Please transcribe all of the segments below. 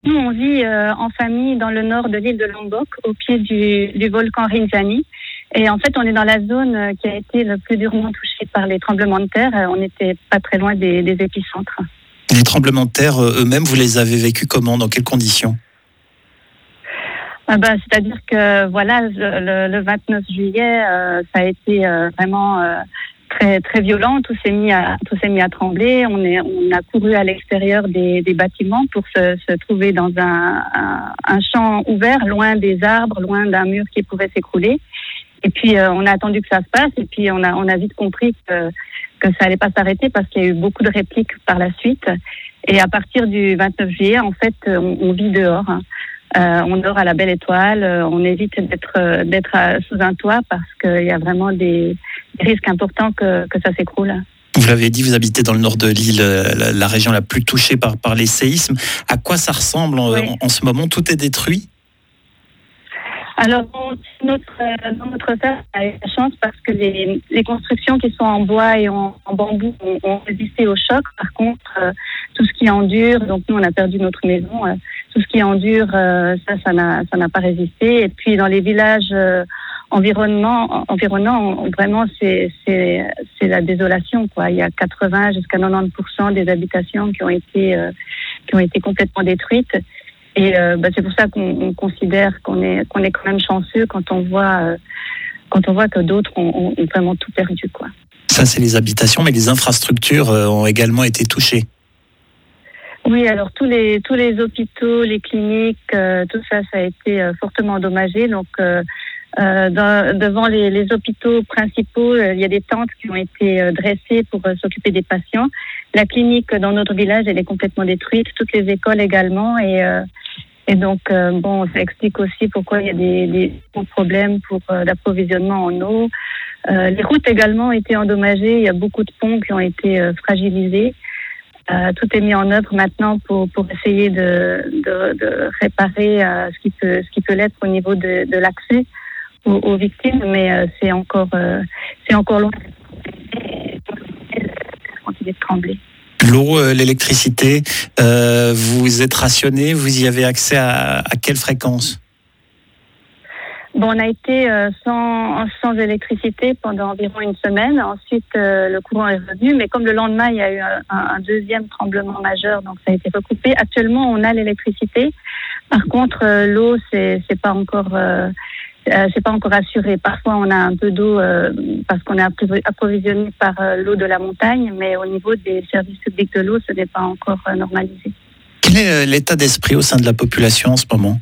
Nous, on vit en famille dans le nord de l'île de Lombok, au pied du volcan Rinjani. Et en fait, on est dans la zone qui a été le plus durement touchée par les tremblements de terre. On n'était pas très loin des épicentres. Les tremblements de terre eux-mêmes, vous les avez vécus comment? Dans quelles conditions? C'est-à-dire que voilà, le 29 juillet, ça a été vraiment très très violent. Tout s'est mis à trembler. On a couru à l'extérieur des bâtiments pour se trouver dans un champ ouvert, loin des arbres, loin d'un mur qui pouvait s'écrouler. Et puis on a attendu que ça se passe. Et puis on a vite compris que ça allait pas s'arrêter parce qu'il y a eu beaucoup de répliques par la suite. Et à partir du 29 juillet, en fait, on vit dehors. On dort à la belle étoile, on évite d'être sous un toit parce qu'il y a vraiment des risques importants que ça s'écroule. Vous l'avez dit, vous habitez dans le nord de l'île, la région la plus touchée par les séismes. À quoi ça ressemble en ce moment? Tout est détruit? Alors, dans notre terre, on a eu la chance parce que les constructions qui sont en bois et en bambou ont résisté au choc. Par contre, tout ce qui est en dur, donc nous on a perdu notre maison, tout ce qui est en dur, ça n'a pas résisté. Et puis dans les villages environnants, vraiment c'est la désolation, quoi. Il y a 80 jusqu'à 90% des habitations qui ont été complètement détruites. Et c'est pour ça qu'on considère qu'on est quand même chanceux quand on voit que d'autres ont vraiment tout perdu, quoi. Ça, c'est les habitations, mais les infrastructures ont également été touchées. Oui, alors tous les hôpitaux, les cliniques, tout ça a été fortement endommagé. Donc devant les hôpitaux principaux, il y a des tentes qui ont été dressées pour s'occuper des patients. La clinique dans notre village, elle est complètement détruite, toutes les écoles également. Et donc, ça explique aussi pourquoi il y a des gros problèmes pour l'approvisionnement en eau. Les routes également ont été endommagées. Il y a beaucoup de ponts qui ont été fragilisés. Tout est mis en œuvre maintenant pour essayer de réparer ce qui peut l'être au niveau de l'accès aux victimes, mais c'est encore loin de continuer de trembler. L'eau, l'électricité, vous êtes rationné, vous y avez accès à quelle fréquence? On a été sans électricité pendant environ une semaine. Ensuite, le courant est revenu, mais comme le lendemain, il y a eu un deuxième tremblement majeur, donc ça a été recoupé. Actuellement, on a l'électricité. Par contre, l'eau, c'est pas encore assuré. Parfois, on a un peu d'eau parce qu'on est approvisionné par l'eau de la montagne, mais au niveau des services publics de l'eau, ce n'est pas encore normalisé. Quel est l'état d'esprit au sein de la population en ce moment?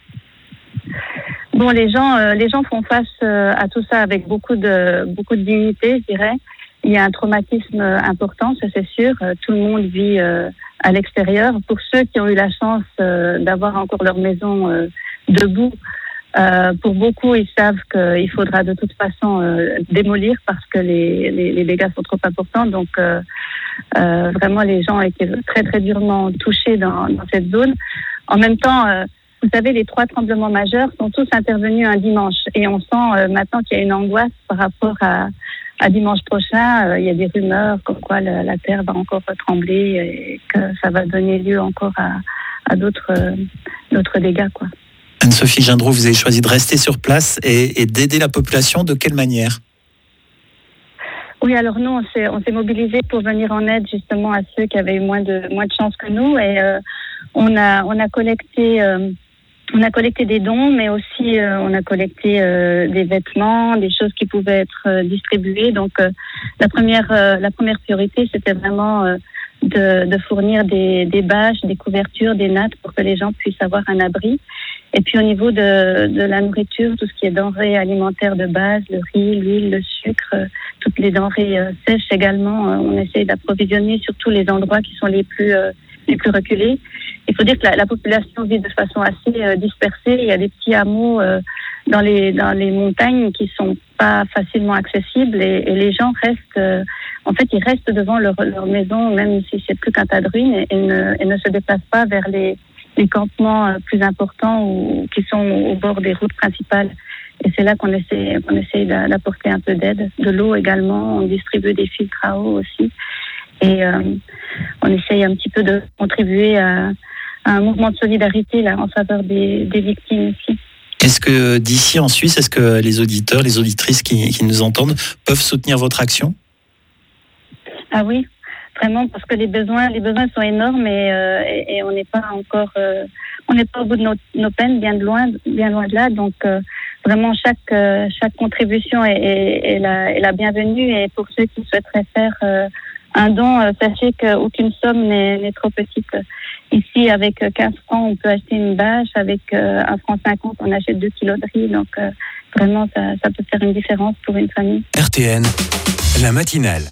Les gens font face à tout ça avec beaucoup de dignité, je dirais. Il y a un traumatisme important, ça c'est sûr. Tout le monde vit à l'extérieur. Pour ceux qui ont eu la chance d'avoir encore leur maison debout, pour beaucoup, ils savent qu'il faudra de toute façon démolir parce que les dégâts sont trop importants. Donc, vraiment, les gens ont été très, très durement touchés dans cette zone. En même temps, vous savez, les 3 tremblements majeurs sont tous intervenus un dimanche. Et on sent maintenant qu'il y a une angoisse par rapport à dimanche prochain. Il y a des rumeurs comme quoi la Terre va encore trembler et que ça va donner lieu encore à d'autres dégâts, quoi. Anne-Sophie Gindreau, vous avez choisi de rester sur place et d'aider la population. De quelle manière? Oui, alors nous, on s'est mobilisés pour venir en aide justement à ceux qui avaient eu moins de chance que nous. Et on a collecté des dons, mais aussi on a collecté des vêtements, des choses qui pouvaient être distribuées. Donc la première priorité, c'était vraiment de fournir des bâches, des couvertures, des nattes pour que les gens puissent avoir un abri. Et puis au niveau de la nourriture, tout ce qui est denrées alimentaires de base, le riz, l'huile, le sucre, toutes les denrées sèches également, on essaie d'approvisionner surtout les endroits qui sont les plus reculés. Il faut dire que la population vit de façon assez dispersée. Il y a des petits hameaux dans les montagnes qui sont pas facilement accessibles et les gens restent, ils restent devant leur maison, même si c'est plus qu'un tas de ruines, et ne se déplacent pas vers les campements plus importants ou qui sont au bord des routes principales. Et c'est là qu'on essaie d'apporter un peu d'aide, de l'eau également. On distribue des filtres à eau aussi. Et on essaye un petit peu de contribuer à un mouvement de solidarité là, en faveur des victimes aussi. Est-ce que d'ici en Suisse, est-ce que les auditeurs, les auditrices qui nous entendent peuvent soutenir votre action ? Ah oui, vraiment, parce que les besoins sont énormes et on n'est pas encore, on n'est pas au bout de nos peines, bien loin de là. Donc vraiment chaque contribution est la bienvenue. Et pour ceux qui souhaiteraient faire un don, sachez qu'aucune somme n'est trop petite. Ici, avec 15 francs, on peut acheter une bâche. Avec 1,50 franc, on achète 2 kilos de riz. Donc vraiment, ça peut faire une différence pour une famille. RTN, la matinale.